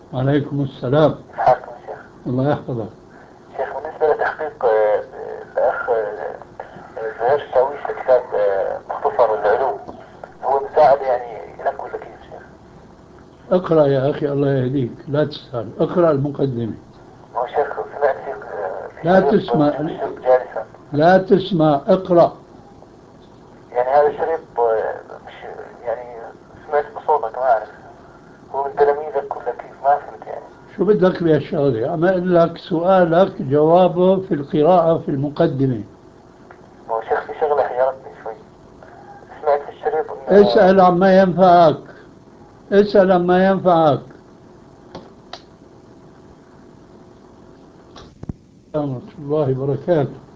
وعليكم السلام. كيف حالكم يا شيخ؟ الله يحفظك. شيخ بالنسبة لتحقيق الأخ زهير الشاويش لكتاب مختصر العلوم، هو مساعدة يعني لك ولا كيف شيخ؟ اقرأ يا أخي، الله يهديك، لا تسأل، اقرأ المقدمة. هو شيخ سمعت في لا شريط تسمع، وجوب الشرك جالسا. لا تسمع، اقرأ. يعني هذا الشريط مش يعني سمعت بصوتك ما أعرف هو من تلاميذك ولا كيف، ما فهمت يعني. شو بدك بهالشغلة؟ عم أقول لك سؤالك جوابه في القراءة في المقدمة. هو شيخ في شغلة حيرتني شوي، سمعت في الشريط إنه اسأل عما ينفعك، اسأل عما ينفعك. ورحمة الله وبركاته.